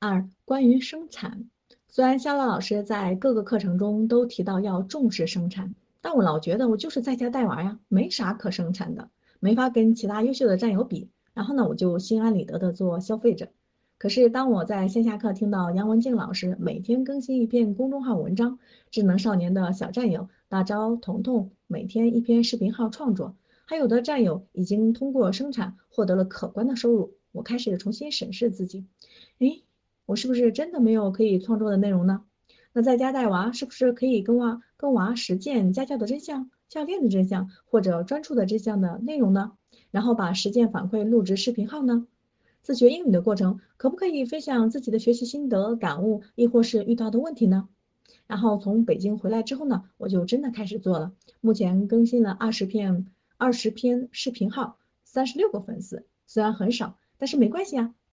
二、关于生产，虽然肖老师在各个课程中都提到要重视生产，但我老觉得我就是在家带娃呀，没啥可生产的，没法跟其他优秀的战友比。然后呢，我就心安理得的做消费者。可是当我在线下课听到杨文静老师每天更新一篇公众号文章，智能少年的小战友大招彤彤每天一篇视频号创作，还有的战友已经通过生产获得了可观的收入，我开始重新审视自己。诶，我是不是真的没有可以创作的内容呢？那在家带娃是不是可以跟娃实践家教的真相、教练的真相或者专注的真相的内容呢？然后把实践反馈录制视频号呢？自学英语的过程可不可以分享自己的学习心得、感悟，亦或是遇到的问题呢？然后从北京回来之后呢，我就真的开始做了。目前更新了20篇视频号，36个粉丝，虽然很少，但是没关系啊。